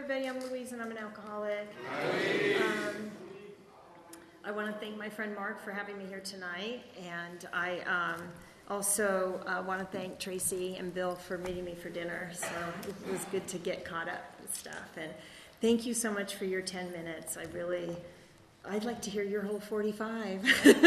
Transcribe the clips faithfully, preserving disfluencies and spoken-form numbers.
everybody. I'm Louise, and I'm an alcoholic. Um, I want to thank my friend Mark for having me here tonight, and I um, also uh, want to thank Tracy and Bill for meeting me for dinner. So it was good to get caught up with stuff. And thank you so much for your ten minutes. I really, I'd like to hear your whole forty-five.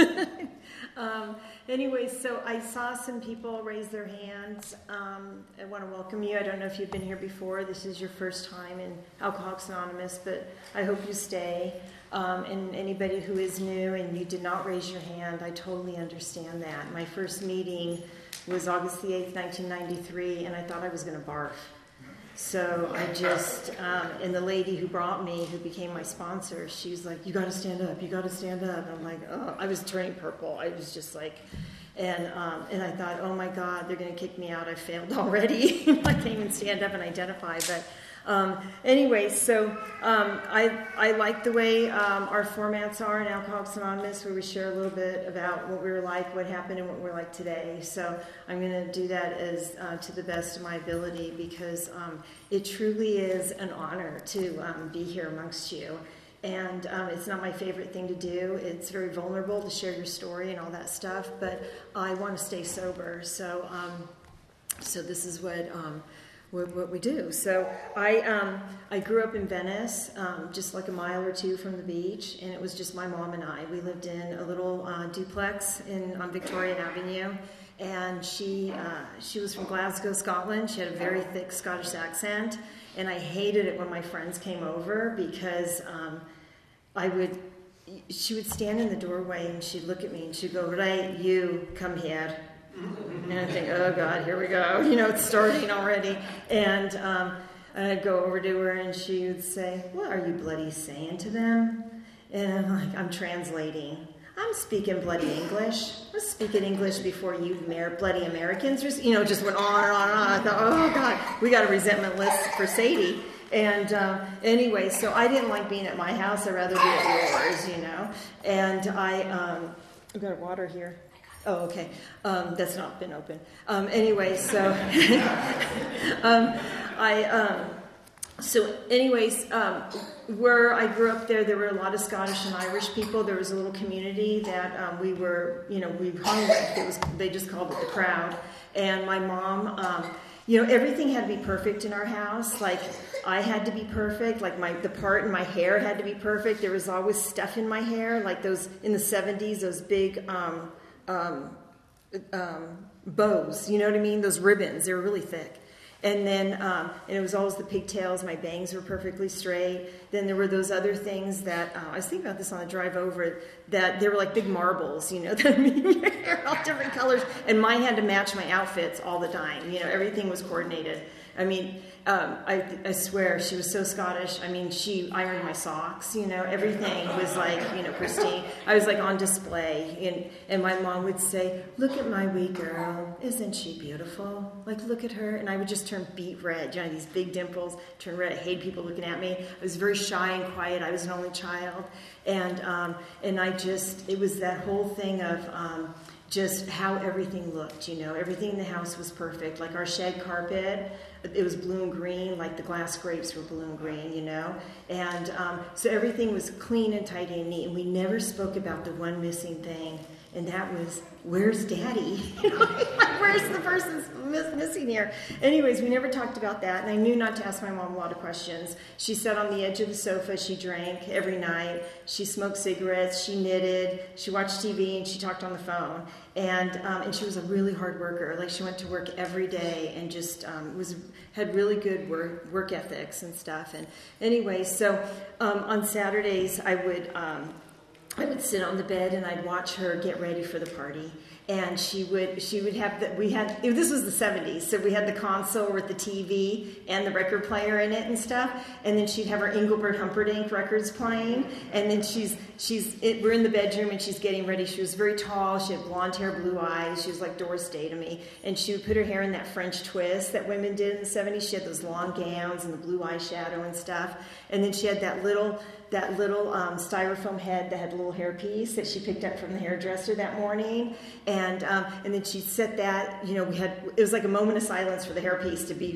um, anyway, so I saw some people raise their hands. Um, I want to welcome you. I don't know if you've been here before. This is your first time in Alcoholics Anonymous, but I hope you stay. Um, and anybody who is new and you did not raise your hand, I totally understand that. My first meeting was August the eighth, nineteen ninety-three, and I thought I was going to barf. So I just, um, and the lady who brought me, who became my sponsor, she was like, you got to stand up, you got to stand up. And I'm like, oh, I was turning purple. I was just like, and um, and I thought, oh my God, they're going to kick me out. I failed already. I can't even stand up and identify. But um, anyway, so um, I I like the way um, our formats are in Alcoholics Anonymous, where we share a little bit about what we were like, what happened, and what we're like today. So I'm going to do that as uh, to the best of my ability, because um, it truly is an honor to um, be here amongst you. And um, it's not my favorite thing to do. It's very vulnerable to share your story and all that stuff, but I want to stay sober. So um, so this is what... Um, What, what we do. So I um, I grew up in Venice, um, just like a mile or two from the beach, and it was just my mom and I. We lived in a little uh, duplex in on Victoria Avenue, and she uh, she was from Glasgow, Scotland. She had a very thick Scottish accent, and I hated it when my friends came over, because um, I would she would stand in the doorway and she'd look at me and she'd go, "Ray, you come here." And I think, oh God, here we go. You know, it's starting already. And um, I'd go over to her and she would say, "What are you bloody saying to them?" And I'm like, I'm translating. I'm speaking bloody English. I'm speaking English before you Amer- bloody Americans. Just, you know, just went on and on and on. I thought, oh God, we got a resentment list for Sadie. And uh, anyway, so I didn't like being at my house. I'd rather be at yours, you know. And I, um, I've got water here. Oh, okay. Um, that's not been open. Um, anyway, so um, I. Um, so, anyways, um, where I grew up, there there were a lot of Scottish and Irish people. There was a little community that um, we were, you know, we hung with. It was they just called it the crowd. And my mom, um, you know, everything had to be perfect in our house. Like I had to be perfect. Like my the part in my hair had to be perfect. There was always stuff in my hair, like those in the seventies, those big. Um, Um, um, bows, you know what I mean? Those ribbons, they were really thick. And then, um, and it was always the pigtails. My bangs were perfectly straight. Then there were those other things that, uh, I was thinking about this on the drive over, that they were like big marbles, you know, that I mean, your hair, all different colors. And mine had to match my outfits all the time. You know, everything was coordinated. I mean, um, I, I swear, she was so Scottish. I mean, she ironed my socks, you know, everything was like, you know, pristine. I was like on display, and, and my mom would say, "Look at my wee girl, isn't she beautiful? Like, look at her." And I would just turn beet red, you know, these big dimples, turn red. I hated people looking at me. I was very shy and quiet. I was an only child. And, um, and I just, it was that whole thing of, um, just how everything looked, you know. Everything in the house was perfect. Like our shed carpet, it was blue and green, like the glass scrapes were blue and green, you know. And um, so everything was clean and tidy and neat. And we never spoke about the one missing thing, and that was, where's Daddy? Where's the person missing here? Anyways, we never talked about that, and I knew not to ask my mom a lot of questions. She sat on the edge of the sofa. She drank every night. She smoked cigarettes. She knitted. She watched T V, and she talked on the phone. And um, and she was a really hard worker. Like, she went to work every day and just um, was had really good work work ethics and stuff. And anyway, so um, on Saturdays I would. Um, I would sit on the bed and I'd watch her get ready for the party. And she would she would have the, we had, this was the seventies, so we had the console with the T V and the record player in it and stuff. And then she'd have her Engelbert Humperdinck records playing. And then she's, she's it, we're in the bedroom and she's getting ready. She was very tall. She had blonde hair, blue eyes. She was like Doris Day to me. And she would put her hair in that French twist that women did in the seventies. She had those long gowns and the blue eyeshadow and stuff. And then she had that little... that little um, styrofoam head that had a little hairpiece that she picked up from the hairdresser that morning. And um, and then she set that, you know, we had, it was like a moment of silence for the hairpiece to be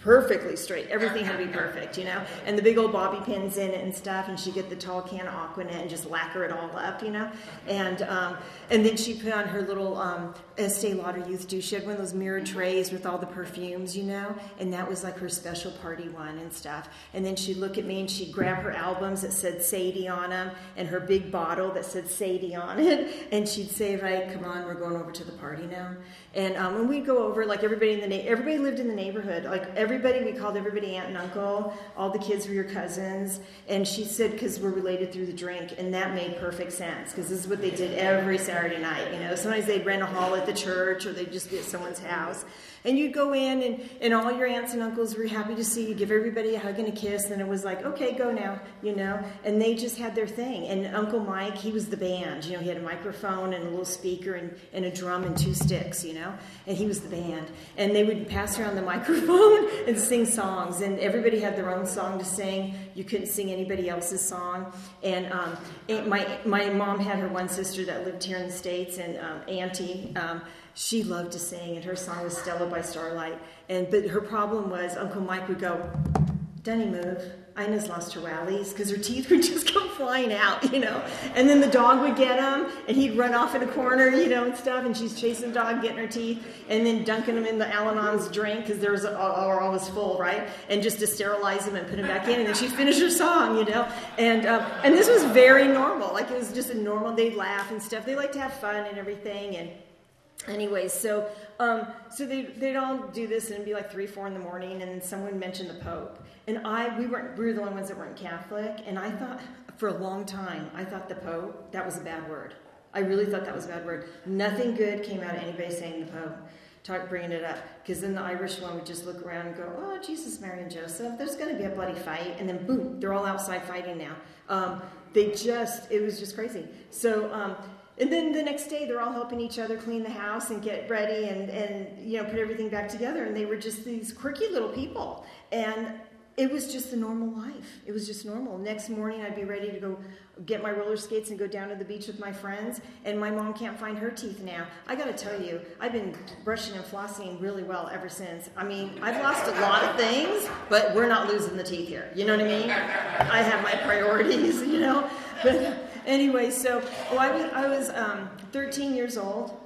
perfectly straight. Everything had to be perfect, you know? And the big old bobby pins in it and stuff, and she'd get the tall can of Aquanet and just lacquer it all up, you know? And um, and then she put on her little um, Estee Lauder Youth Do. She had one of those mirror trays with all the perfumes, you know? And that was like her special party one and stuff. And then she'd look at me and she'd grab her albums that said Sadie on them and her big bottle that said Sadie on it. And she'd say, right, come on, we're going over to the party now. And um, when we'd go over, like everybody in the na- everybody lived in the neighborhood. Like everybody, we called everybody aunt and uncle. All the kids were your cousins. And she said, because we're related through the drink, and that made perfect sense because this is what they did every Saturday night. You know, sometimes they'd rent a hall at the church or they'd just be at someone's house. And you'd go in, and, and all your aunts and uncles were happy to see you, give everybody a hug and a kiss, and it was like, okay, go now, you know. And they just had their thing. And Uncle Mike, he was the band. You know, he had a microphone and a little speaker and, and a drum and two sticks, you know. And he was the band. And they would pass around the microphone and sing songs. And everybody had their own song to sing. You couldn't sing anybody else's song. And um, my my mom had her one sister that lived here in the States, and um, Auntie, um, she loved to sing, and her song was Stella by Starlight. And but her problem was Uncle Mike would go, Dunny, move. Ina's lost her rallies, because her teeth would just come flying out, you know. And then the dog would get him, and he'd run off in a corner, you know, and stuff, and she's chasing the dog, getting her teeth, and then dunking him in the Al-Anon's drink, because there's or always full, right? And just to sterilize him and put him back in, and then she'd finish her song, you know. And um, and this was very normal. Like, it was just a normal, they'd laugh and stuff. They like to have fun and everything, and anyways, so um, so they they'd all do this, and it'd be like three, four in the morning, and someone mentioned the Pope, and I we weren't we were the only ones that weren't Catholic, and I thought for a long time I thought the Pope, that was a bad word. I really thought that was a bad word. Nothing good came out of anybody saying the Pope, talk bringing it up, because then the Irish one would just look around and go, oh, Jesus, Mary, and Joseph, there's going to be a bloody fight, and then boom, they're all outside fighting now. Um, they just it was just crazy. So. Um, And then the next day, they're all helping each other clean the house and get ready and, and, you know, put everything back together. And they were just these quirky little people. And it was just the normal life. It was just normal. Next morning, I'd be ready to go get my roller skates and go down to the beach with my friends. And my mom can't find her teeth now. I got to tell you, I've been brushing and flossing really well ever since. I mean, I've lost a lot of things, but we're not losing the teeth here. You know what I mean? I have my priorities, you know. But anyway, so oh, I was, I was um, thirteen years old,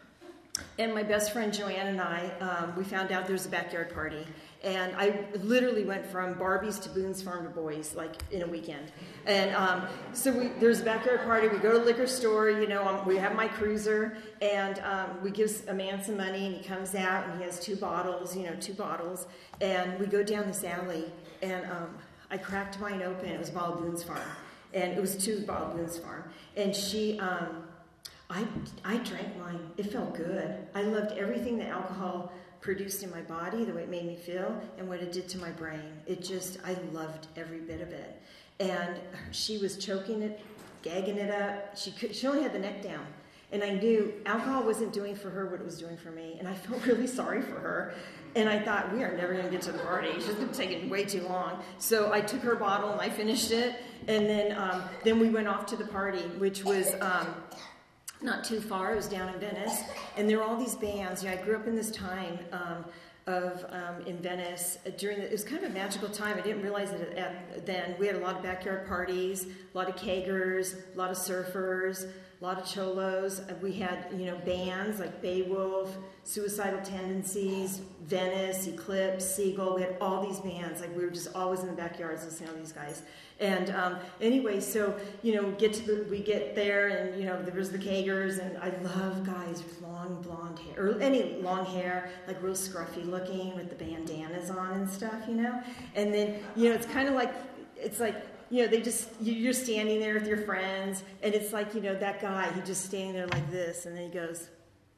and my best friend Joanne and I, um, we found out there was a backyard party. And I literally went from Barbies to Boone's Farm to Boys, like, in a weekend. And um, so we, there's a backyard party. We go to the liquor store, you know, um, we have my cruiser, and um, we give a man some money, and he comes out, and he has two bottles, you know, two bottles. And we go down this alley, and um, I cracked mine open. It was a bottle of Boone's Farm. And it was two bottle of Boone's Farm. And she, um, I, I drank mine. It felt good. I loved everything that alcohol produced in my body, the way it made me feel, and what it did to my brain. It just, I loved every bit of it. And she was choking it, gagging it up. She could, she only had the neck down. And I knew alcohol wasn't doing for her what it was doing for me. And I felt really sorry for her. And I thought, we are never going to get to the party. She's been taking way too long. So I took her bottle and I finished it. And then um, then we went off to the party, which was um, not too far. It was down in Venice. And there were all these bands. You know, I grew up in this time um, of um, in Venice. During the, it was kind of a magical time. I didn't realize it at, at, then. We had a lot of backyard parties, a lot of kegers, a lot of surfers, a lot of cholos. We had, you know, bands like Beowulf, Suicidal Tendencies, Venice, Eclipse, Seagull. We had all these bands. Like, we were just always in the backyards listening to these guys. And um, anyway, so, you know, get to the, we get there, and, you know, there was the kegers, and I love guys with long blonde hair, or any long hair, like real scruffy looking with the bandanas on and stuff, you know. And then, you know, it's kind of like, it's like, you know, they just, you're standing there with your friends, and it's like, you know, that guy, he just standing there like this, and then he goes,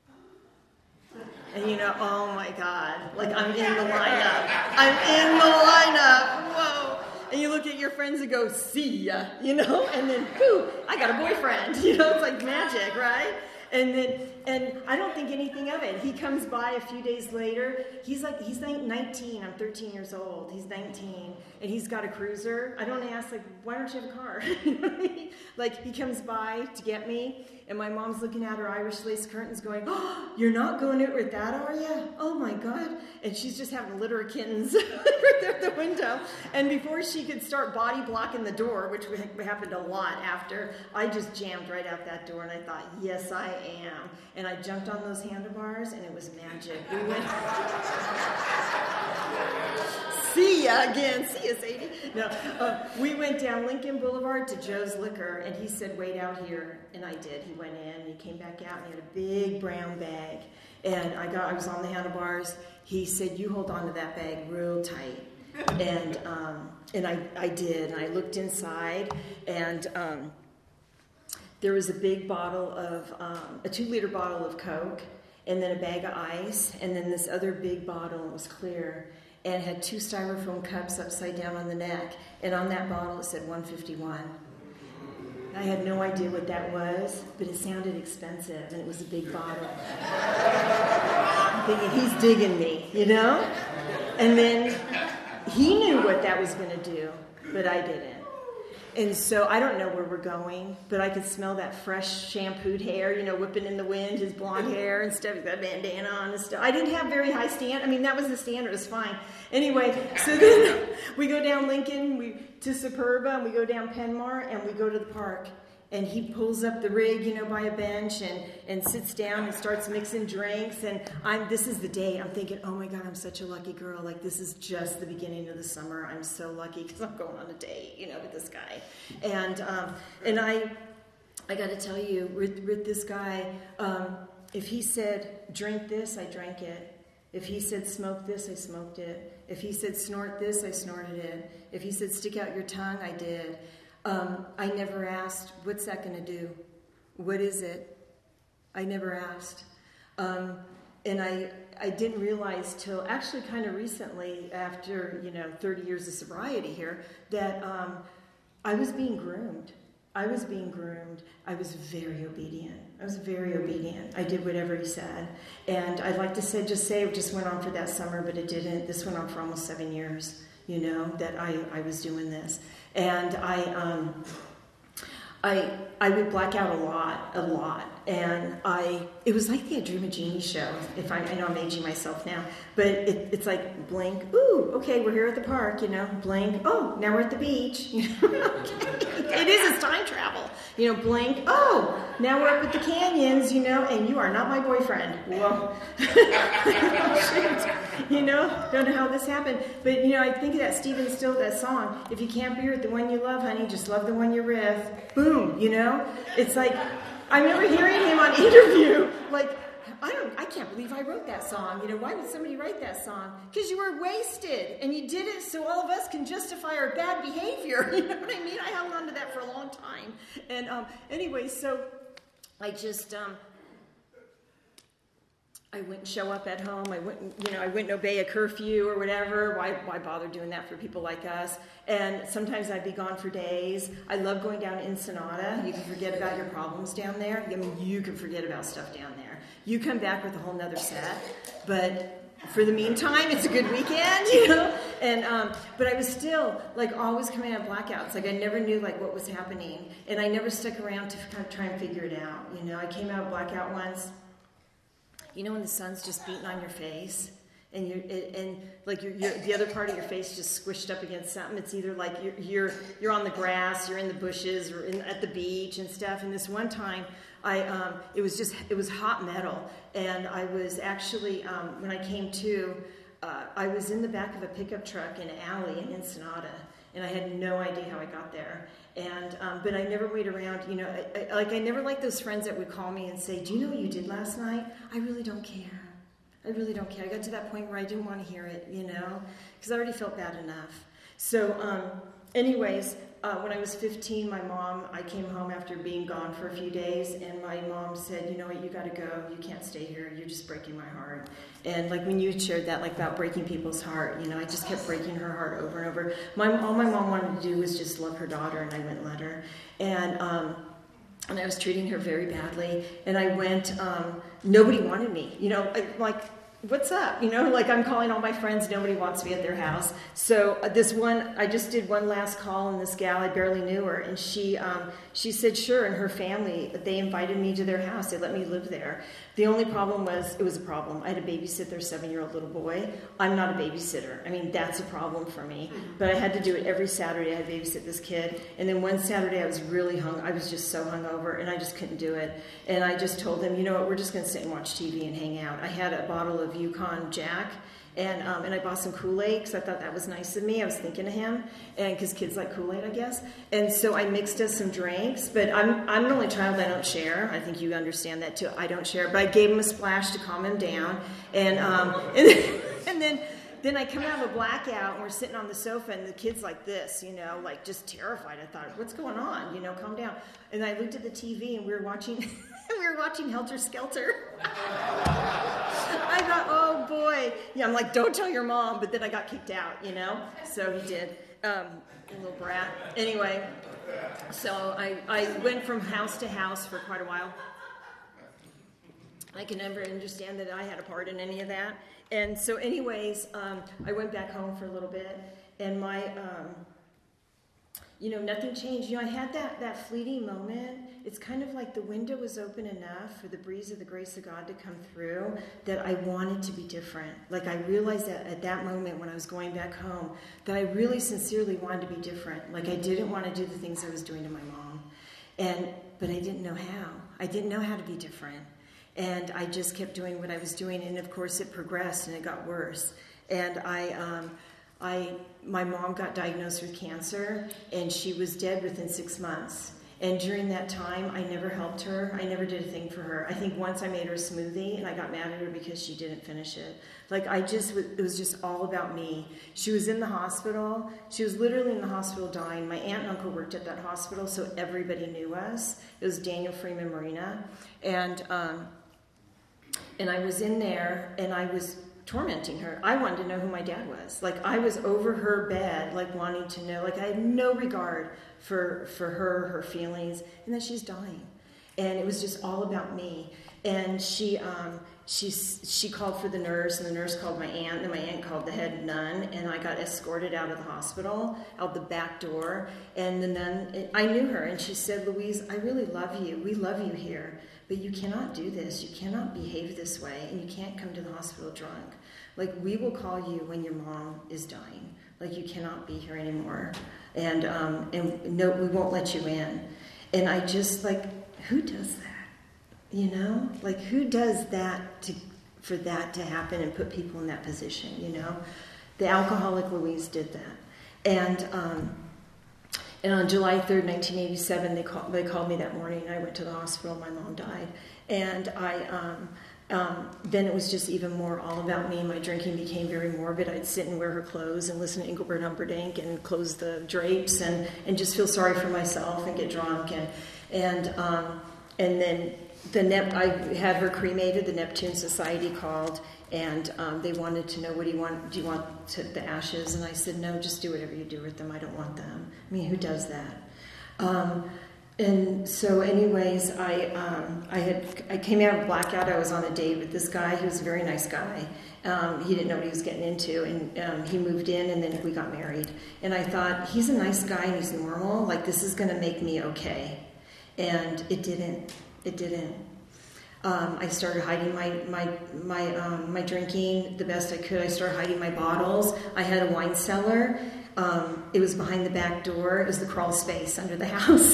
and you know, oh my God, like, I'm in the lineup. I'm in the lineup. Whoa. And you look at your friends and go, see ya, you know, and then, whoo, I got a boyfriend, you know, it's like magic, right? And then, and I don't think anything of it. He comes by a few days later. He's like, he's nineteen. I'm thirteen years old. He's nineteen, and he's got a cruiser. I don't ask, like, why don't you have a car? You know what I mean? Like, he comes by to get me, And my mom's looking at her Irish lace curtains going, oh, you're not going out with that, are you? Oh, my God. And she's just having a litter of kittens right there at the window. And before she could start body blocking the door, which happened a lot after, I just jammed right out that door. And I thought, yes, I am. And I jumped on those handlebars, and it was magic. We went... See ya again. See ya, Sadie. No, uh, we went down Lincoln Boulevard to Joe's Liquor, and he said, wait out here. And I did. He went in, and he came back out, and he had a big brown bag. And I got, I was on the handlebars. He said, you hold on to that bag real tight. And um, and I, I did. And I looked inside, and um, there was a big bottle of, um, a two-liter bottle of Coke, and then a bag of ice, and then this other big bottle was clear, and had two styrofoam cups upside down on the neck. And on that bottle, it said one fifty-one. I had no idea what that was, but it sounded expensive, and it was a big bottle. I'm thinking, he's digging me, you know? And then he knew what that was going to do, but I didn't. And so I don't know where we're going, but I could smell that fresh shampooed hair, you know, whipping in the wind, his blonde hair and stuff, that bandana on and stuff. I didn't have very high stand. I mean, that was the standard. It was fine. Anyway, so then we go down Lincoln we to Superba, and we go down Penmar, and we go to the park. And he pulls up the rig, you know, by a bench and, and sits down and starts mixing drinks. And I'm this is the day. I'm thinking, oh, my God, I'm such a lucky girl. Like, this is just the beginning of the summer. I'm so lucky because I'm going on a date, you know, with this guy. And um, and I I got to tell you, with, with this guy, um, if he said, drink this, I drank it. If he said, smoke this, I smoked it. If he said, snort this, I snorted it. If he said, stick out your tongue, I did. Um, I never asked, what's that going to do? What is it? I never asked. Um, and I I didn't realize till actually kind of recently, after, you know, thirty years of sobriety here, that um, I was being groomed. I was being groomed. I was very obedient. I was very obedient. I did whatever he said. And I'd like to say, just say it just went on for that summer, but it didn't. This went on for almost seven years, you know, that I, I was doing this. And I, um, I, I would black out a lot, a lot. And I, it was like the A Dream of Jeannie show. If I, I know I'm aging myself now, but it, it's like blink. Ooh, okay, we're here at the park, you know. Blink. Oh, now we're at the beach. You know, it is. It's time travel. You know, blink. Oh, now we're up at the canyons. You know, and you are not my boyfriend. Well, you know, don't know how this happened, but you know, I think of that Stephen Still, that song. If you can't be with the one you love, honey, just love the one you're with. Boom. You know, it's like. I remember hearing him on Interview, like, I don't, I can't believe I wrote that song. You know, why would somebody write that song? Because you were wasted, and you did it so all of us can justify our bad behavior. You know what I mean? I held on to that for a long time. And um, anyway, so I just, um, I wouldn't show up at home. I wouldn't, you know, I wouldn't obey a curfew or whatever. Why, why bother doing that for people like us? And sometimes I'd be gone for days. I love going down Ensenada. You can forget about your problems down there. I mean, you can forget about stuff down there. You come back with a whole nother set. But for the meantime, it's a good weekend, you know? And, um, but I was still, like, always coming out of blackouts. Like, I never knew, like, what was happening. And I never stuck around to kind of try and figure it out, you know? I came out of blackout once. You know when the sun's just beating on your face, and you're and like you're, you're, the other part of your face just squished up against something. It's either like you're you're you're on the grass, you're in the bushes, or in, at the beach and stuff. And this one time, I um, it was just it was hot metal, and I was actually um, when I came to, uh, I was in the back of a pickup truck in an alley in Ensenada, and I had no idea how I got there. And um, but I never wait around, you know, I, I, like I never like those friends that would call me and say, do you know what you did last night? I really don't care. I really don't care. I got to that point where I didn't want to hear it, you know, because I already felt bad enough. So um, anyways, uh, when I was fifteen, my mom, I came home after being gone for a few days, and my mom said, you know what, you got to go. You can't stay here. You're just breaking my heart. And like when you shared that, like about breaking people's heart, you know, I just kept breaking her heart over and over. My All my mom wanted to do was just love her daughter, and I went and let her. And, um, and I was treating her very badly. And I went, um, nobody wanted me. You know, I, like, what's up? You know, like I'm calling all my friends. Nobody wants me at their house. So uh, this one, I just did one last call, and this gal, I barely knew her, and she um, she said sure, and her family, they invited me to their house. They let me live there. The only problem was, it was a problem. I had to babysit their seven-year-old little boy. I'm not a babysitter. I mean, that's a problem for me. But I had to do it every Saturday. I had to babysit this kid. And then one Saturday I was really hung. I was just so hungover, and I just couldn't do it. And I just told them, you know what, we're just going to sit and watch T V and hang out. I had a bottle of Yukon Jack, and um, and I bought some Kool-Aid because I thought that was nice of me. I was thinking of him, and because kids like Kool-Aid, I guess. And so I mixed us some drinks, but I'm I'm an only child. I don't share. I think you understand that too. I don't share, but I gave him a splash to calm him down, and um and then, and then then I come out of a blackout, and we're sitting on the sofa, and the kid's like this, you know, like just terrified. I thought, what's going on? You know, calm down. And I looked at the T V, and we were watching. We were watching Helter Skelter. I thought, oh boy. Yeah, I'm like, don't tell your mom. But then I got kicked out, you know? So he did. Um, a little brat. Anyway, so I, I went from house to house for quite a while. I can never understand that I had a part in any of that. And so anyways, um, I went back home for a little bit. And my... Um, You know, nothing changed. You know, I had that, that fleeting moment. It's kind of like the window was open enough for the breeze of the grace of God to come through that I wanted to be different. Like I realized that at that moment when I was going back home that I really sincerely wanted to be different. Like I didn't want to do the things I was doing to my mom. And but I didn't know how. I didn't know how to be different. And I just kept doing what I was doing. And of course it progressed and it got worse. And I... Um, I, my mom got diagnosed with cancer, and she was dead within six months. And during that time, I never helped her. I never did a thing for her. I think once I made her a smoothie, and I got mad at her because she didn't finish it. Like, I just, it was just all about me. She was in the hospital. She was literally in the hospital dying. My aunt and uncle worked at that hospital, so everybody knew us. It was Daniel Freeman Marina. And, um, and I was in there, and I was... tormenting her. I wanted to know who my dad was. Like I was over her bed, like wanting to know. Like I had no regard for for her, her feelings, and that she's dying. And it was just all about me. And she um, she she called for the nurse, and the nurse called my aunt, and my aunt called the head nun, and I got escorted out of the hospital, out the back door. And the nun, I knew her, and she said, "Louise, I really love you. We love you here. But you cannot do this. You cannot behave this way, and you can't come to the hospital drunk. Like, we will call you when your mom is dying. Like, you cannot be here anymore. And, um, and no, we won't let you in." And I just, like, who does that? You know? Like, who does that to, for that to happen and put people in that position, you know? The alcoholic Louise did that. And, um... And on July third, nineteen eighty-seven, they called, they called me that morning, and I went to the hospital. My mom died. And I, um, um, then it was just even more all about me. My drinking became very morbid. I'd sit and wear her clothes and listen to Engelbert Humperdinck and close the drapes and, and just feel sorry for myself and get drunk. And and um, and then the Nep- I had her cremated. The Neptune Society called, and um, they wanted to know, what do you want? Do you want to, the ashes? And I said, no, just do whatever you do with them. I don't want them. I mean, who does that? Um, and so, anyways, I um, I had I came out of blackout. I was on a date with this guy. He was a very nice guy. Um, he didn't know what he was getting into, and um, he moved in, and then we got married. And I thought, he's a nice guy, and he's normal. Like, this is going to make me okay. And it didn't. It didn't. Um, I started hiding my my my um, my drinking the best I could. I started hiding my bottles. I had a wine cellar. Um, it was behind the back door. It was the crawl space under the house.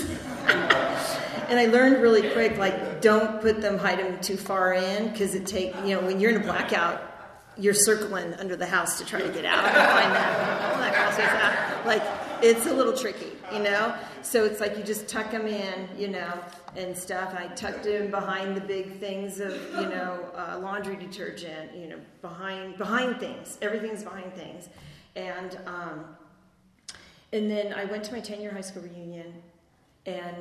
And I learned really quick, like, don't put them, hide them too far in, because it take you know when you're in a blackout, you're circling under the house to try to get out and find that, that crawl space out. Like, it's a little tricky, you know. So it's like you just tuck them in, you know, and stuff. I tucked them behind the big things of, you know, uh, laundry detergent, you know, behind behind things. Everything's behind things. And um, and then I went to my ten-year high school reunion, and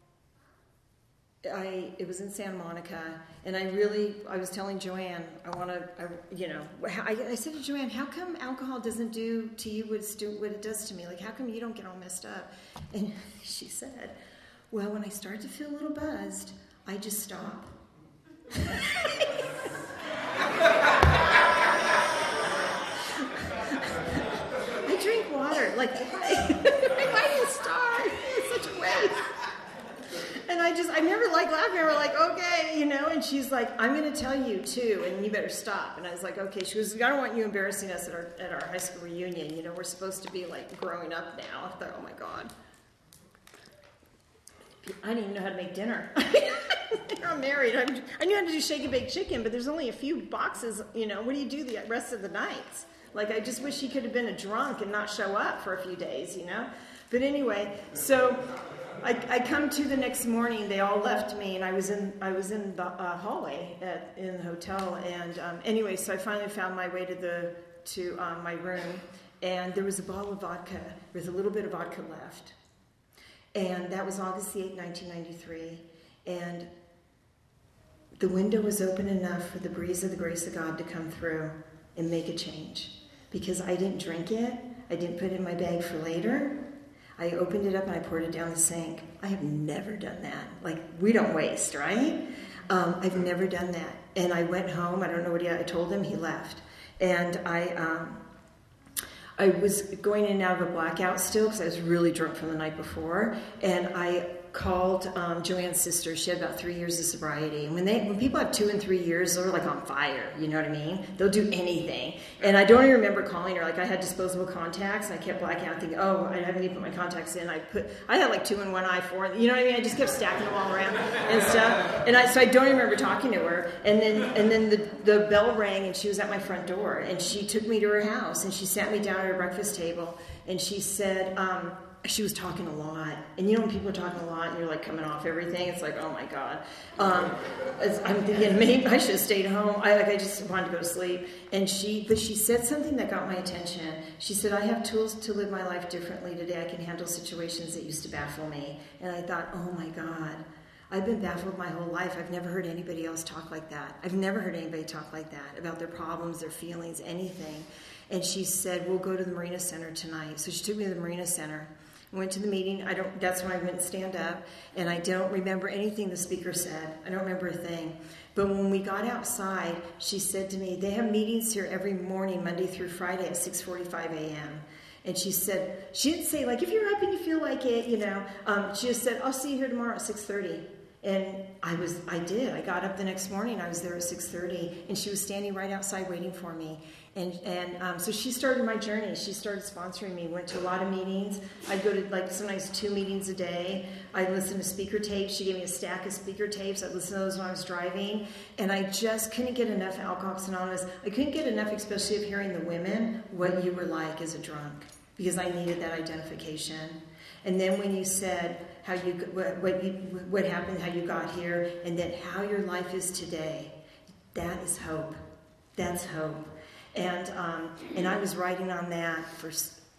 I it was in Santa Monica, and I really I was telling Joanne, I want to, you know, I, I said to Joanne, how come alcohol doesn't do to you what, it's do, what it does to me? Like, how come you don't get all messed up? And she said, well, when I start to feel a little buzzed, I just stop. Like, why? Why do you start? It's such a waste. And I just, I never like laughing. I was like, okay, you know, and she's like, I'm going to tell you too, and you better stop. And I was like, okay. She goes, I don't want you embarrassing us at our at our high school reunion. You know, we're supposed to be like growing up now. I thought, oh my God. I didn't even know how to make dinner. I'm married. I'm, I knew how to do shake and bake chicken, but there's only a few boxes, you know. What do you do the rest of the nights? Like, I just wish he could have been a drunk and not show up for a few days, you know. But anyway, so I, I come to the next morning. They all left me, and I was in I was in the uh, hallway at, in the hotel. And um, anyway, so I finally found my way to the to um, my room, and there was a bottle of vodka with a little bit of vodka left. And that was August the eighth, nineteen ninety-three. And the window was open enough for the breeze of the grace of God to come through and make a change. Because I didn't drink it. I didn't put it in my bag for later. I opened it up and I poured it down the sink. I have never done that. Like, we don't waste, right? Um, I've never done that. And I went home. I don't know what he, I told him. He left. And I... Um, I was going in and out of a blackout still because I was really drunk from the night before, and I called um, Joanne's sister. She had about three years of sobriety, and when they when people have two and three years, they're like on fire. You know what I mean? They'll do anything. And I don't even remember calling her. Like, I had disposable contacts, and I kept blacking out, thinking, "Oh, I haven't even put my contacts in." I put I had like two in one eye, four. You know what I mean? I just kept stacking them all around and stuff. And I so I don't even remember talking to her. And then and then the the bell rang, and she was at my front door, and she took me to her house, and she sat me down at her breakfast table, and she said. Um, She was talking a lot. And you know when people are talking a lot and you're like coming off everything, it's like, oh my God. Um, I'm thinking maybe I should have stayed home. I like I just wanted to go to sleep. And she, but she said something that got my attention. She said, I have tools to live my life differently today. I can handle situations that used to baffle me. And I thought, oh my God. I've been baffled my whole life. I've never heard anybody else talk like that. I've never heard anybody talk like that about their problems, their feelings, anything. And she said, we'll go to the Marina Center tonight. So she took me to the Marina Center. Went to the meeting. I don't. That's when I went and stand up, and I don't remember anything the speaker said. I don't remember a thing. But when we got outside, she said to me, "They have meetings here every morning, Monday through Friday at six forty-five a.m." And she said, she didn't say like, "If you're up and you feel like it, you know." Um, she just said, "I'll see you here tomorrow at six thirty." And I was. I did. I got up the next morning. I was there at six thirty, and she was standing right outside waiting for me. And and um, so she started my journey. She started sponsoring me. Went to a lot of meetings. I'd go to like sometimes two meetings a day. I'd listen to speaker tapes. She gave me a stack of speaker tapes. I'd listen to those when I was driving. And I just couldn't get enough Alcoholics Anonymous. I couldn't get enough, especially of hearing the women, what you were like as a drunk. Because I needed that identification. And then when you said how you what, what you what happened, how you got here, and then how your life is today, that is hope. That's hope. And um, and I was writing on that for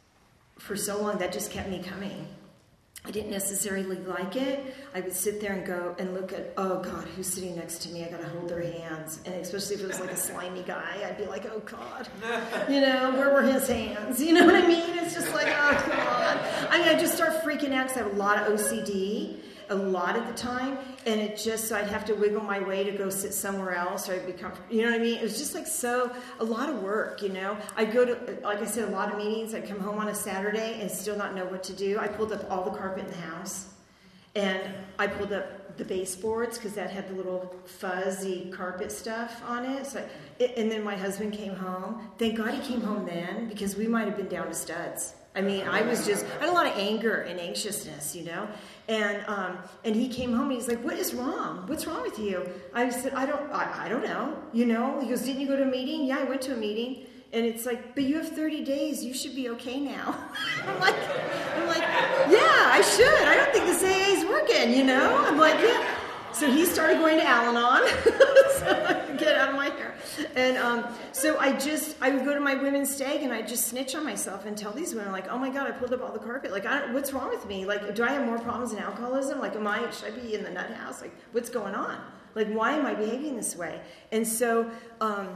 for so long that just kept me coming. I didn't necessarily like it. I would sit there and go and look at, oh God, who's sitting next to me? I got to hold their hands. And especially if it was like a slimy guy, I'd be like, oh God, you know, where were his hands? You know what I mean? It's just like, oh God. I mean, I just start freaking out because I have a lot of O C D. A lot at the time, and it just, so I'd have to wiggle my way to go sit somewhere else, or I'd become, you know what I mean? It was just like so, a lot of work, you know? I'd go to, like I said, a lot of meetings. I'd come home on a Saturday and still not know what to do. I pulled up all the carpet in the house, and I pulled up the baseboards, because that had the little fuzzy carpet stuff on it. So I, it, and then my husband came home. Thank God he came home then, because we might have been down to studs. I mean, I was just, I had a lot of anger and anxiousness, you know? And um, and he came home and he's like, what is wrong? What's wrong with you? I said, I don't, I, I don't know, you know? He goes, didn't you go to a meeting? Yeah, I went to a meeting. And it's like, but you have thirty days. You should be okay now. I'm like, I'm like, yeah, I should. I don't think this A A is working, you know? I'm like, yeah. So he started going to Al-Anon, so I could get out of my hair. And um, so I just, I would go to my women's stag and I'd just snitch on myself and tell these women, like, oh my God, I pulled up all the carpet. Like, I don't, what's wrong with me? Like, do I have more problems than alcoholism? Like, am I, should I be in the nut house? Like, what's going on? Like, why am I behaving this way? And so um,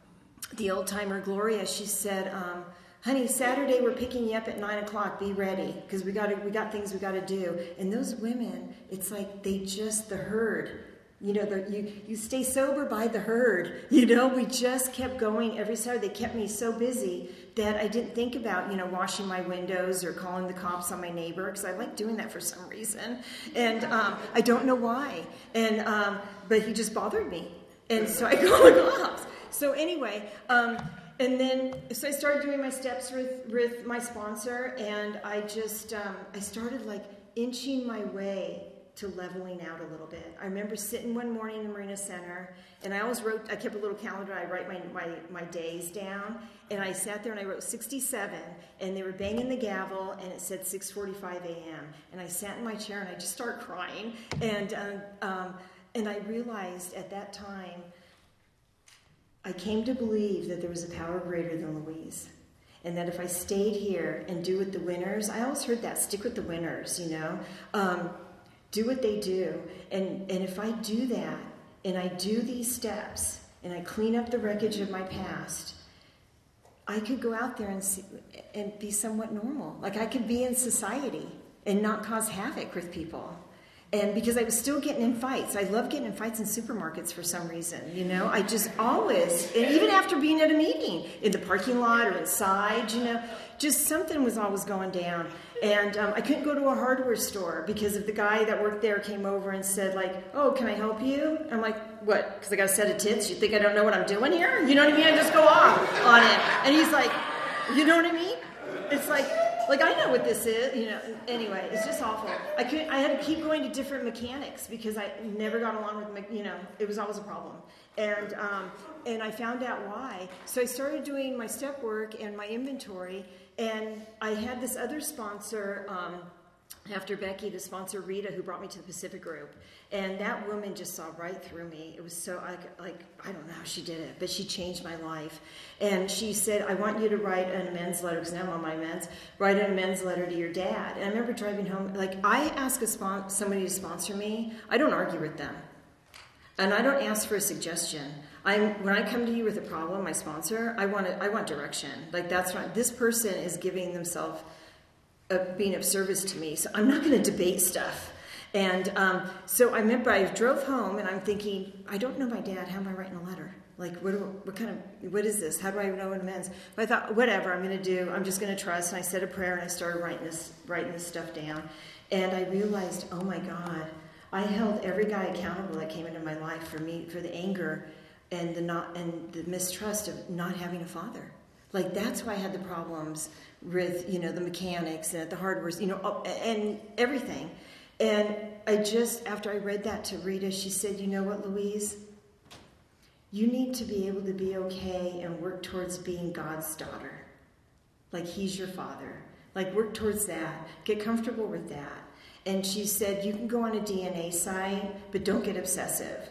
the old timer Gloria, she said, um, honey, Saturday we're picking you up at nine o'clock. Be ready, because we got we got things we got to do. And those women, it's like they just the herd. You know, the, you, you stay sober by the herd. You know, we just kept going every Saturday. They kept me so busy that I didn't think about, you know, washing my windows or calling the cops on my neighbor, because I like doing that for some reason. And um, I don't know why. And um, but he just bothered me. And so I called the cops. So anyway, um, and then, so I started doing my steps with, with my sponsor, and I just, um, I started like inching my way to leveling out a little bit. I remember sitting one morning in the Marina Center, and I always wrote, I kept a little calendar, I write my, my, my days down, and I sat there and I wrote sixty-seven, and they were banging the gavel, and it said six forty-five a.m., and I sat in my chair and I just started crying, and, um, um, and I realized at that time, I came to believe that there was a power greater than Louise. And that if I stayed here and do what the winners, I always heard that, stick with the winners, you know. Um, do what they do. And, and if I do that, and I do these steps, and I clean up the wreckage of my past, I could go out there and see, and be somewhat normal. Like I could be in society and not cause havoc with people. And because I was still getting in fights. I love getting in fights in supermarkets for some reason, you know. I just always, and even after being at a meeting, in the parking lot or inside, you know, just something was always going down. And um, I couldn't go to a hardware store because if the guy that worked there came over and said, like, oh, can I help you? I'm like, what? Because I got a set of tits? You think I don't know what I'm doing here? You know what I mean? I just go off on it. And he's like, you know what I mean? It's like... Like, I know what this is, you know, anyway, it's just awful. I couldn't, I had to keep going to different mechanics because I never got along with, you know, it was always a problem. And um, and I found out why. So I started doing my step work and my inventory, and I had this other sponsor, um, after Becky, the sponsor Rita, who brought me to the Pacific Group. And that woman just saw right through me. It was so, like, like I don't know how she did it, but she changed my life. And she said, I want you to write an amends letter, because now I'm on my amends, write an amends letter to your dad. And I remember driving home, like, I ask a spon- somebody to sponsor me, I don't argue with them. And I don't ask for a suggestion. I'm, when I come to you with a problem, my sponsor, I want to, I want direction. Like, that's right. This person is giving themselves, uh, being of service to me, so I'm not going to debate stuff. And um, so I remember I drove home, and I'm thinking, I don't know my dad. How am I writing a letter? Like, what, do, what kind of, what is this? How do I know what amends? But I thought, whatever, I'm going to do. I'm just going to trust. And I said a prayer, and I started writing this, writing this stuff down. And I realized, oh my God, I held every guy accountable that came into my life for me, for the anger and the not and the mistrust of not having a father. Like, that's why I had the problems with, you know, the mechanics and the hardware, you know, and everything. And I just, after I read that to Rita, she said, you know what, Louise? You need to be able to be okay and work towards being God's daughter. Like, he's your father. Like, work towards that. Get comfortable with that. And she said, you can go on a D N A site, but don't get obsessive.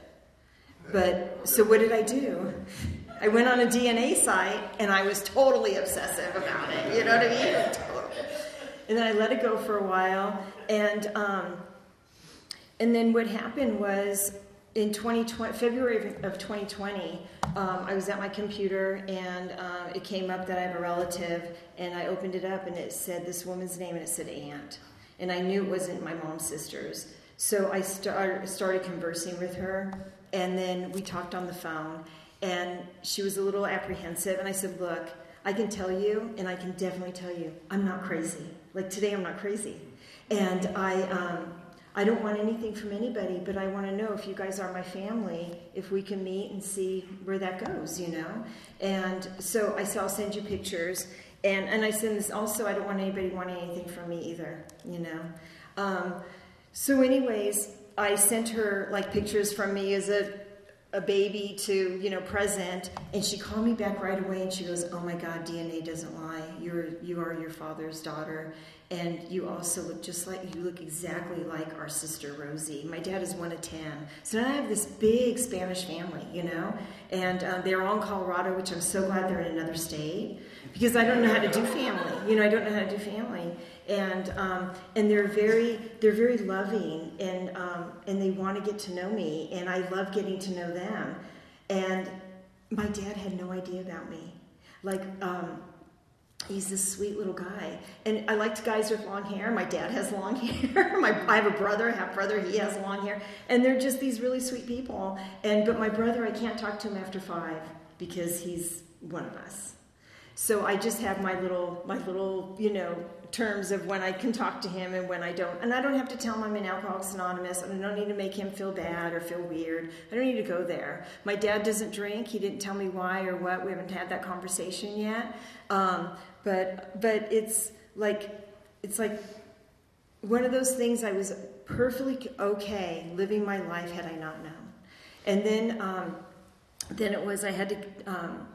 But, so what did I do? I went on a D N A site, and I was totally obsessive about it. You know what I mean? Totally. And then I let it go for a while. And um, and then what happened was in twenty twenty, February of twenty twenty, um, I was at my computer, and uh, it came up that I have a relative, and I opened it up, and it said this woman's name, and it said Aunt. And I knew it wasn't my mom's sister's. So I start, started conversing with her, and then we talked on the phone, and she was a little apprehensive, and I said, look, I can tell you, and I can definitely tell you, I'm not crazy. Like, today I'm not crazy. And I um, I don't want anything from anybody, but I want to know if you guys are my family, if we can meet and see where that goes, you know? And so I said, I'll send you pictures. And, and I said this also, I don't want anybody wanting anything from me either, you know? Um, so anyways, I sent her, like, pictures from me as a a baby to, you know, present, and she called me back right away, and she goes, oh my God, D N A doesn't lie. You're, you are your father's daughter, and you also look just like, you look exactly like our sister Rosie. My dad is one of ten. So now I have this big Spanish family, you know, and um, they're all in Colorado, which I'm so glad they're in another state, because I don't know how to do family. You know, I don't know how to do family. And um, and they're very they're very loving, and um, and they want to get to know me, and I love getting to know them. And my dad had no idea about me. Like um, he's this sweet little guy. And I liked guys with long hair. My dad has long hair. My, I have a brother, half brother, he has long hair. And they're just these really sweet people. And but my brother, I can't talk to him after five because he's one of us. So I just have my little, my little, you know, terms of when I can talk to him and when I don't. And I don't have to tell him I'm in Alcoholics Anonymous. I don't need to make him feel bad or feel weird. I don't need to go there. My dad doesn't drink. He didn't tell me why or what. We haven't had that conversation yet. Um, but but it's like it's like one of those things I was perfectly okay living my life had I not known. And then um, then it was I had to. Um,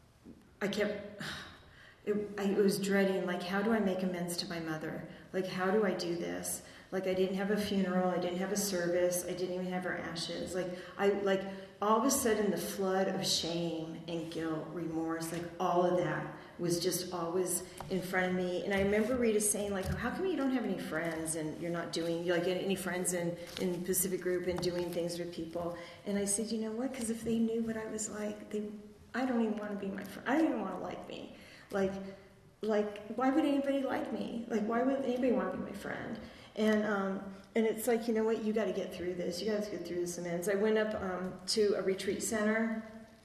I kept, it, I was dreading, like, how do I make amends to my mother? Like, how do I do this? Like, I didn't have a funeral, I didn't have a service, I didn't even have her ashes. Like, I, like, all of a sudden the flood of shame and guilt, remorse, like, all of that was just always in front of me. And I remember Rita saying, like, how come you don't have any friends and you're not doing, like, any friends in, in Pacific Group and doing things with people? And I said, you know what, because if they knew what I was like, they I don't even want to be my friend. I don't even want to like me. Like, like, why would anybody like me? Like, why would anybody want to be my friend? And um, and it's like, you know what? You got to get through this. You got to get through this amends. I went up um, to a retreat center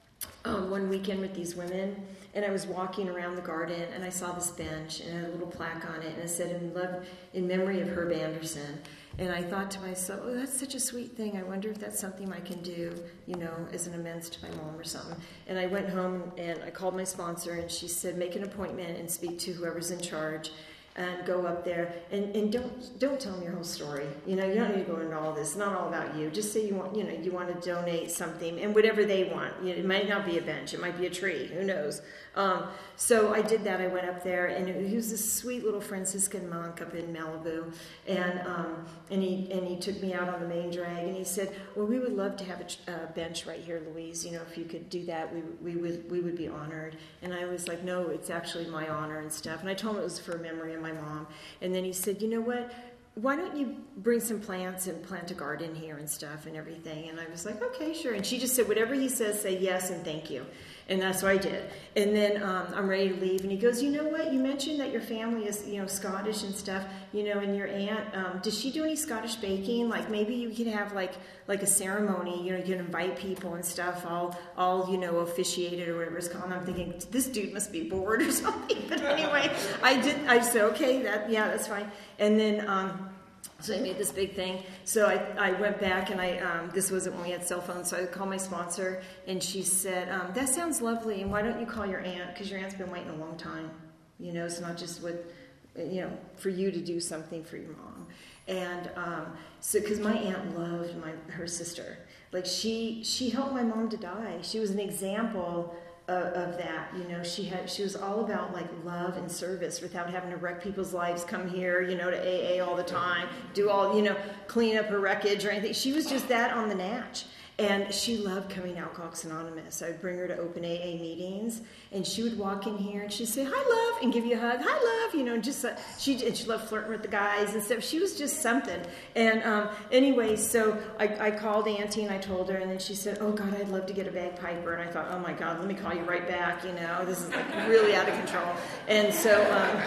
um, one weekend with these women, and I was walking around the garden, and I saw this bench, and it had a little plaque on it, and it said, "In love, in memory of Herb Anderson." And I thought to myself, oh, that's such a sweet thing. I wonder if that's something I can do, you know, as an amends to my mom or something. And I went home and I called my sponsor, and she said, make an appointment and speak to whoever's in charge and go up there. And, and don't don't tell them your whole story. You know, you don't need to go into all this. It's not all about you. Just say you want, you know, you want to donate something, and whatever they want. You know, it might not be a bench. It might be a tree. Who knows? Um, so I did that. I went up there, and it, he was this sweet little Franciscan monk up in Malibu, and um, and he and he took me out on the main drag, and he said, "Well, we would love to have a, a bench right here, Louise. You know, if you could do that, we we would we would be honored." And I was like, "No, it's actually my honor and stuff." And I told him it was for memory of my mom. And then he said, "You know what? Why don't you bring some plants and plant a garden here and stuff and everything?" And I was like, okay, sure. And she just said, whatever he says, say yes and thank you. And that's what I did. And then um, I'm ready to leave. And he goes, you know what? You mentioned that your family is, you know, Scottish and stuff, you know, and your aunt, um, does she do any Scottish baking? Like maybe you could have like like a ceremony, you know, you can invite people and stuff, all, all you know, officiated or whatever it's called. And I'm thinking, this dude must be bored or something. But anyway, I did. I said, okay, that yeah, that's fine. And then... Um, So I made this big thing. So I, I went back, and I um, this wasn't when we had cell phones, so I called my sponsor, and she said, um, that sounds lovely, and why don't you call your aunt, because your aunt's been waiting a long time. You know, it's not just what, you know, for you to do something for your mom. And um, so, because my aunt loved my her sister. Like, she, she helped my mom to die. She was an example Of, of that, you know, she had, she was all about like love and service without having to wreck people's lives, come here, you know, to A A all the time, do all, you know, clean up her wreckage or anything. She was just that on the natch. And she loved coming to Alcoholics Anonymous. I would bring her to open A A meetings, and she would walk in here and she'd say, hi, love, and give you a hug. Hi, love, you know, and just, uh, she, and she loved flirting with the guys and stuff. She was just something. And um, anyway, so I, I called Auntie and I told her, and then she said, oh, God, I'd love to get a bagpiper. And I thought, oh, my God, let me call you right back, you know. This is like really out of control. And so... Um,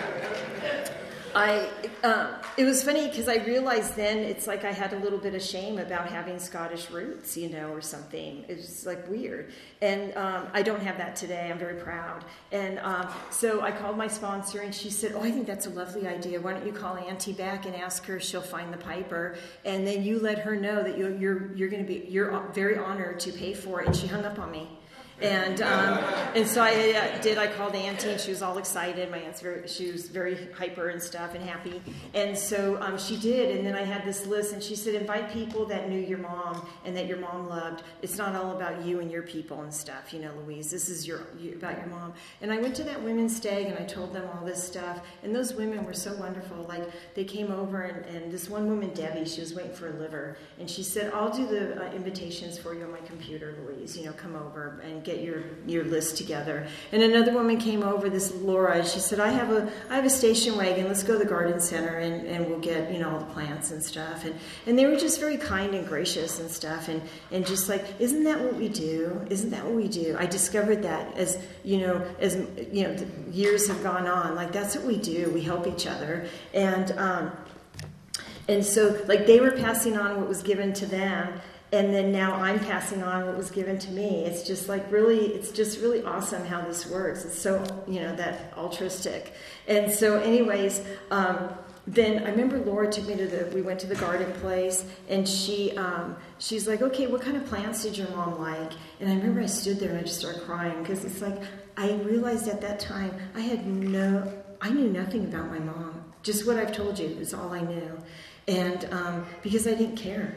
I, um, it was funny because I realized then it's like I had a little bit of shame about having Scottish roots, you know, or something. It was like weird. And um, I don't have that today. I'm very proud. And um, so I called my sponsor, and she said, oh, I think that's a lovely idea. Why don't you call Auntie back and ask her if she'll find the piper, and then you let her know that you're, you're, you're going to be, you're very honored to pay for it. And she hung up on me. And um, and so I uh, did. I called Auntie, and she was all excited. My aunt's very, she was very hyper and stuff and happy. And so um, she did. And then I had this list, and she said, invite people that knew your mom and that your mom loved. It's not all about you and your people and stuff, you know, Louise. This is your you, about your mom. And I went to that women's stag, and I told them all this stuff. And those women were so wonderful. Like, they came over, and, and this one woman, Debbie, she was waiting for a liver, and she said, I'll do the uh, invitations for you on my computer, Louise. You know, come over and get get your, your list together. And another woman came over, this Laura, she said, I have a I have a station wagon, let's go to the garden center and, and we'll get, you know, all the plants and stuff. And, and they were just very kind and gracious and stuff, and, and just like, isn't that what we do? Isn't that what we do? I discovered that as, you know, as, you know, years have gone on, like that's what we do, we help each other. And, um, and so, like, they were passing on what was given to them, and then now I'm passing on what was given to me. It's just like really, it's just really awesome how this works. It's so, you know, that altruistic. And so anyways, um, then I remember Laura took me to the, we went to the garden place, and she, um, she's like, okay, what kind of plants did your mom like? And I remember I stood there and I just started crying, because it's like, I realized at that time, I had no, I knew nothing about my mom. Just what I've told you is all I knew. And um, because I didn't care.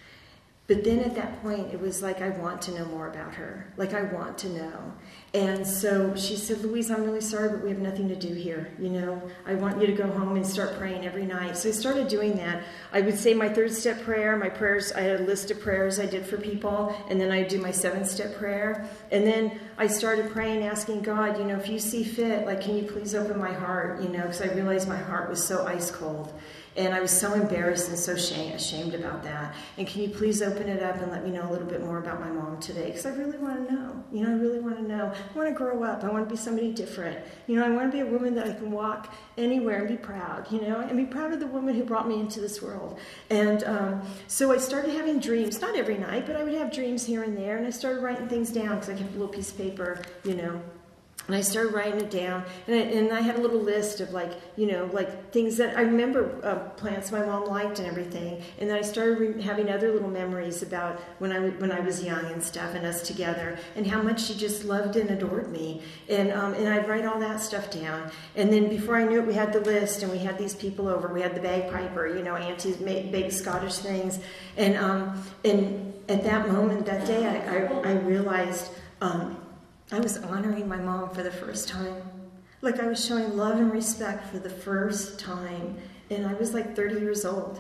But then at that point, it was like, I want to know more about her. Like, I want to know. And so she said, Louise, I'm really sorry, but we have nothing to do here. You know, I want you to go home and start praying every night. So I started doing that. I would say my third step prayer, my prayers, I had a list of prayers I did for people, and then I'd do my seventh step prayer. And then I started praying, asking God, you know, if you see fit, like, can you please open my heart, you know, because I realized my heart was so ice cold. And I was so embarrassed and so shame, ashamed about that. And can you please open it up and let me know a little bit more about my mom today? Because I really want to know. You know, I really want to know. I want to grow up. I want to be somebody different. You know, I want to be a woman that I can walk anywhere and be proud, you know, and be proud of the woman who brought me into this world. And um, so I started having dreams, not every night, but I would have dreams here and there. And I started writing things down, because I kept a little piece of paper, you know. And I started writing it down, and I, and I had a little list of, like, you know, like things that I remember, uh, plants my mom liked and everything. And then I started re- having other little memories about when I when I was young and stuff, and us together, and how much she just loved and adored me. And um, and I'd write all that stuff down. And then before I knew it, we had the list, and we had these people over. We had the bagpiper, you know, Auntie's made big Scottish things. And um and at that moment, that day, I I, I realized. Um, I was honoring my mom for the first time. Like, I was showing love and respect for the first time. And I was like thirty years old.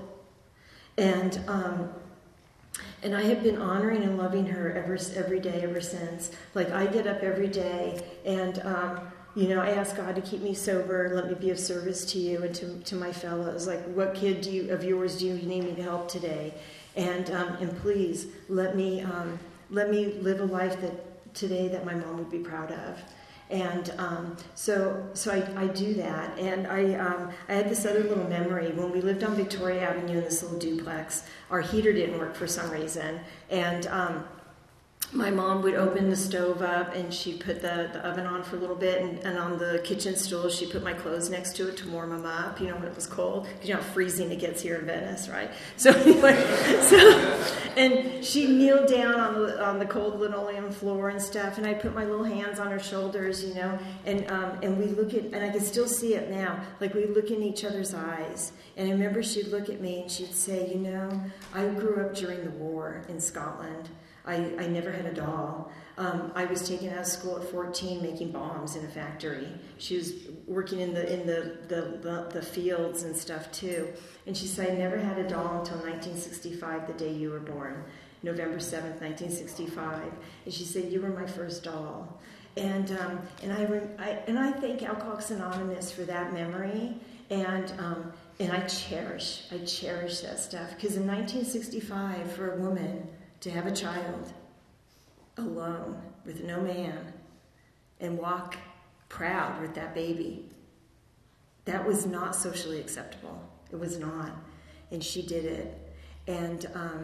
And um, and I have been honoring and loving her ever every day ever since. Like, I get up every day and, um, you know, I ask God to keep me sober, let me be of service to you and to, to my fellows. Like, what kid do you, of yours do you need me to help today? And um, and please, let me um, let me live a life that today that my mom would be proud of. And um, so so I, I do that. And I um, I had this other little memory. When we lived on Victoria Avenue in this little duplex, our heater didn't work for some reason. And um, my mom would open the stove up, and she'd put the, the oven on for a little bit, and, and on the kitchen stool, she put my clothes next to it to warm them up, you know, when it was cold, because you know how freezing it gets here in Venice, right? So anyway, so, and she kneeled down on the, on the cold linoleum floor and stuff, and I put my little hands on her shoulders, you know, and um, and we look at, and I can still see it now, like we look in each other's eyes. And I remember she'd look at me and she'd say, you know, I grew up during the war in Scotland. I, I never had a doll. Um, I was taken out of school at fourteen making bombs in a factory. She was working in the in the, the, the, the fields and stuff too. And she said, I never had a doll until nineteen sixty-five, the day you were born, November seventh, nineteen sixty-five. And she said, you were my first doll. And um, and I, I and I thank Alcoholics Anonymous for that memory. And um, and I cherish, I cherish that stuff. Because in nineteen sixty-five, for a woman to have a child alone with no man and walk proud with that baby, that was not socially acceptable. It was not. And she did it. And um,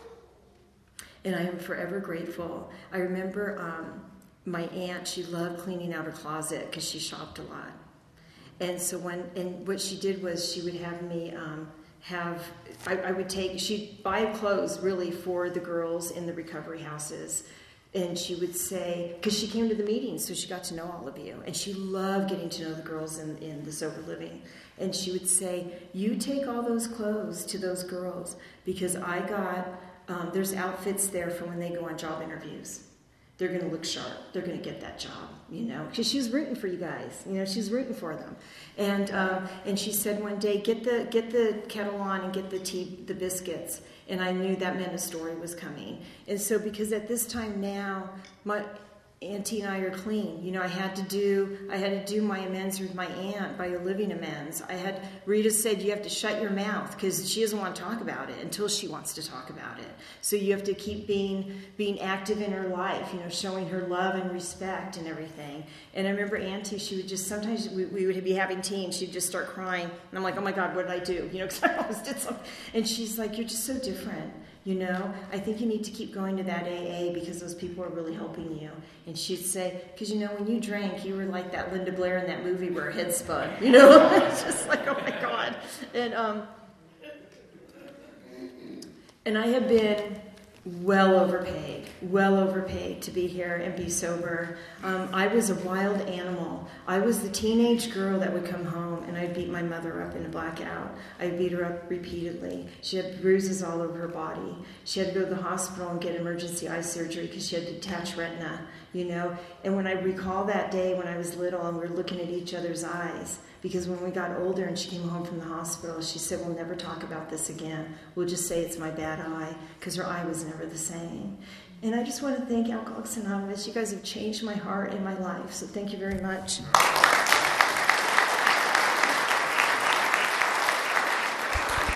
and I am forever grateful. I remember um, my aunt, she loved cleaning out her closet because she shopped a lot. And so when, and what she did was she would have me um, have, I, I would take, she'd buy clothes really for the girls in the recovery houses. And she would say, because she came to the meetings, so she got to know all of you. And she loved getting to know the girls in, in the sober living. And she would say, you take all those clothes to those girls because I got, um, there's outfits there for when they go on job interviews. They're going to look sharp. They're going to get that job, you know, because she was rooting for you guys. You know, she's rooting for them. And um, and she said one day, get the get the kettle on and get the tea, the biscuits. And I knew that meant a story was coming. And so because at this time now, my Auntie and I are clean. You know, I had to do I had to do my amends with my aunt by a living amends. I had Rita said you have to shut your mouth because she doesn't want to talk about it until she wants to talk about it. So you have to keep being being active in her life, you know, showing her love and respect and everything. And I remember Auntie, she would just sometimes we, we would be having tea and she'd just start crying, and I'm like, oh my God, what did I do? You know, because I always did something. And she's like, you're just so different. You know, I think you need to keep going to that A A because those people are really helping you. And she'd say, because, you know, when you drank, you were like that Linda Blair in that movie where her head spun. You know, it's just like, oh my God. And um, and I have been well overpaid, well overpaid to be here and be sober. Um, I was a wild animal. I was the teenage girl that would come home and I'd beat my mother up in a blackout. I beat her up repeatedly. She had bruises all over her body. She had to go to the hospital and get emergency eye surgery because she had detached retina, you know. And when I recall that day when I was little and we were looking at each other's eyes, because when we got older and she came home from the hospital, she said, we'll never talk about this again. We'll just say it's my bad eye, because her eye was never the same. And I just want to thank Alcoholics Anonymous. You guys have changed my heart and my life, so thank you very much.